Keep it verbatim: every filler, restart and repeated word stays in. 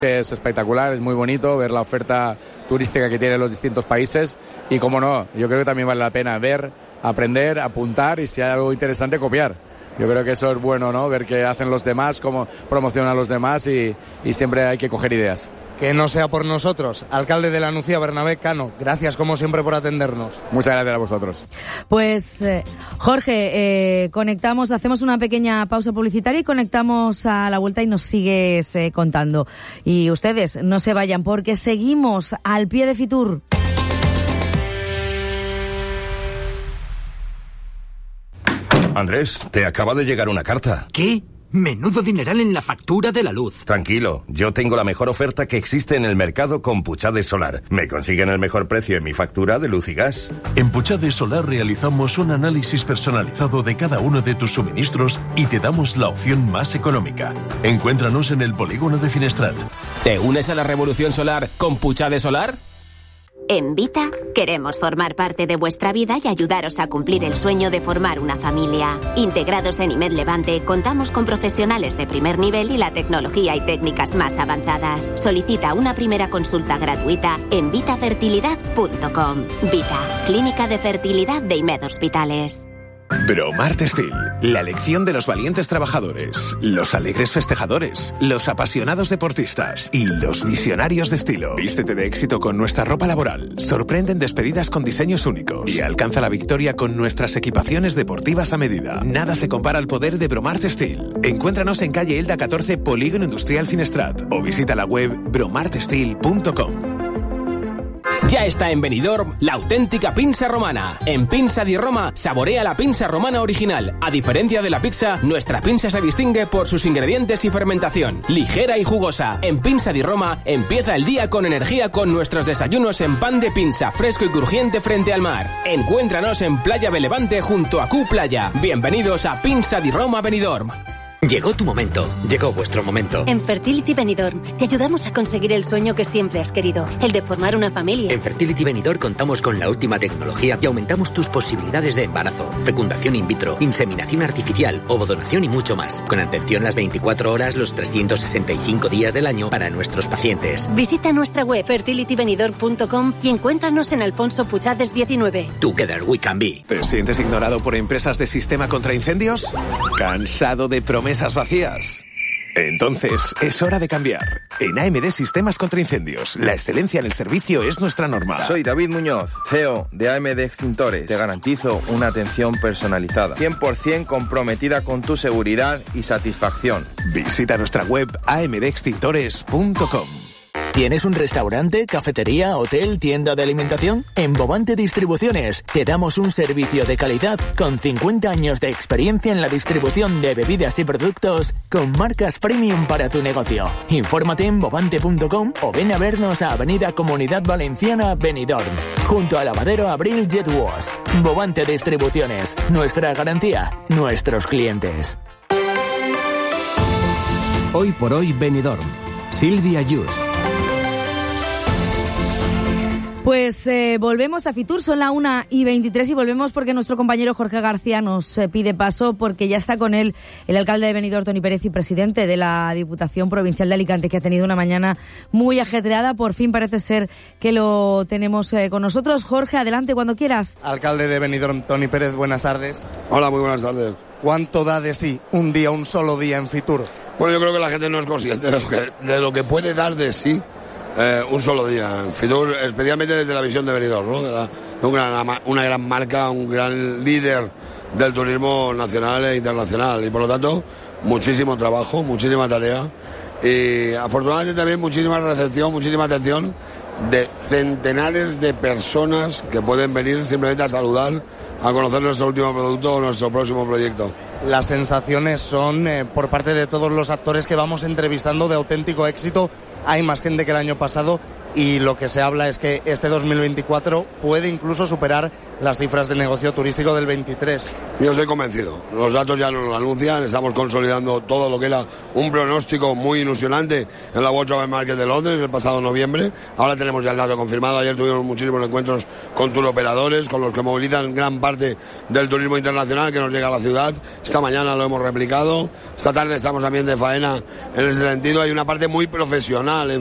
Es espectacular, es muy bonito ver la oferta turística que tienen los distintos países y, como no, yo creo que también vale la pena ver, aprender, apuntar y si hay algo interesante copiar. Yo creo que eso es bueno, ¿no? Ver qué hacen los demás, cómo promocionan los demás y, y siempre hay que coger ideas. Que no sea por nosotros. Alcalde de La Nucía, Bernabé Cano, gracias como siempre por atendernos. Muchas gracias a vosotros. Pues eh, Jorge, eh, conectamos, hacemos una pequeña pausa publicitaria y conectamos a la vuelta y nos sigues eh, contando. Y ustedes no se vayan porque seguimos al pie de Fitur. Andrés, te acaba de llegar una carta. ¿Qué? Menudo dineral en la factura de la luz. Tranquilo, yo tengo la mejor oferta que existe en el mercado con Puchades Solar. Me consiguen el mejor precio en mi factura de luz y gas. En Puchades Solar realizamos un análisis personalizado de cada uno de tus suministros y te damos la opción más económica. Encuéntranos en el polígono de Finestrat. ¿Te unes a la revolución solar con Puchades Solar? En Vita queremos formar parte de vuestra vida y ayudaros a cumplir el sueño de formar una familia. Integrados en IMED Levante, contamos con profesionales de primer nivel y la tecnología y técnicas más avanzadas. Solicita una primera consulta gratuita en vita fertilidad punto com. Vita, Clínica de Fertilidad de IMED Hospitales. Bromart Steel, la elección de los valientes trabajadores, los alegres festejadores, los apasionados deportistas y los visionarios de estilo. Vístete de éxito con nuestra ropa laboral, sorprende en despedidas con diseños únicos y alcanza la victoria con nuestras equipaciones deportivas a medida. Nada se compara al poder de Bromart Steel. Encuéntranos en calle Elda catorce, Polígono Industrial Finestrat o visita la web bromart steel punto com. Ya está en Benidorm la auténtica pinza romana. En Pinza di Roma saborea la pinza romana original. A diferencia de la pizza, nuestra pinza se distingue por sus ingredientes y fermentación. Ligera y jugosa. En Pinza di Roma empieza el día con energía con nuestros desayunos en pan de pinza fresco y crujiente frente al mar. Encuéntranos en Playa Belevante junto a Q Playa. Bienvenidos a Pinza di Roma Benidorm. Llegó tu momento, llegó vuestro momento. En Fertility Benidorm te ayudamos a conseguir el sueño que siempre has querido, el de formar una familia. En Fertility Benidorm contamos con la última tecnología y aumentamos tus posibilidades de embarazo, fecundación in vitro, inseminación artificial, ovodonación y mucho más. Con atención las veinticuatro horas, los trescientos sesenta y cinco días del año para nuestros pacientes. Visita nuestra web fertility benidorm punto com y encuéntranos en Alfonso Puchades diecinueve. Together we can be. ¿Te sientes ignorado por empresas de sistema contra incendios? ¿Cansado de promesas vacías? Entonces, es hora de cambiar. En A M D Sistemas contra Incendios, la excelencia en el servicio es nuestra norma. Soy David Muñoz, C E O de A M D Extintores. Te garantizo una atención personalizada, cien por ciento comprometida con tu seguridad y satisfacción. Visita nuestra web a m d extintores punto com. ¿Tienes un restaurante, cafetería, hotel, tienda de alimentación? En Bovante Distribuciones te damos un servicio de calidad con cincuenta años de experiencia en la distribución de bebidas y productos con marcas premium para tu negocio. Infórmate en bovante punto com o ven a vernos a Avenida Comunidad Valenciana, Benidorm, junto a Lavadero Abril Jet Wash. Bovante Distribuciones, nuestra garantía, nuestros clientes. Hoy por hoy Benidorm. Silvia Yus. Pues eh, volvemos a Fitur, son la una y veintitrés y volvemos porque nuestro compañero Jorge García nos eh, pide paso porque ya está con él el alcalde de Benidorm, Toni Pérez, y presidente de la Diputación Provincial de Alicante, que ha tenido una mañana muy ajetreada. Por fin parece ser que lo tenemos eh, con nosotros. Jorge, adelante cuando quieras. Alcalde de Benidorm, Toni Pérez, buenas tardes. Hola, muy buenas tardes. ¿Cuánto da de sí un día, un solo día en Fitur? Bueno, yo creo que la gente no es consciente de lo que, de lo que puede dar de sí Eh, un solo día en Fitur, especialmente desde la visión de Benidorm, ¿no? De, la, de una, gran, una gran marca, un gran líder del turismo nacional e internacional y por lo tanto muchísimo trabajo, muchísima tarea y afortunadamente también muchísima recepción, muchísima atención de centenares de personas que pueden venir simplemente a saludar, a conocer nuestro último producto o nuestro próximo proyecto. Las sensaciones son, eh, por parte de todos los actores que vamos entrevistando, de auténtico éxito. Hay más gente que el año pasado. y lo que se habla es que este dos mil veinticuatro puede incluso superar las cifras del negocio turístico del veintitrés. Yo estoy convencido, los datos ya nos lo anuncian, estamos consolidando todo lo que era un pronóstico muy ilusionante en la World Travel Market de Londres el pasado noviembre. Ahora tenemos ya el dato confirmado, ayer tuvimos muchísimos encuentros con turoperadores, con los que movilizan gran parte del turismo internacional que nos llega a la ciudad. Esta mañana lo hemos replicado, esta tarde estamos también de faena en ese sentido. Hay una parte muy profesional en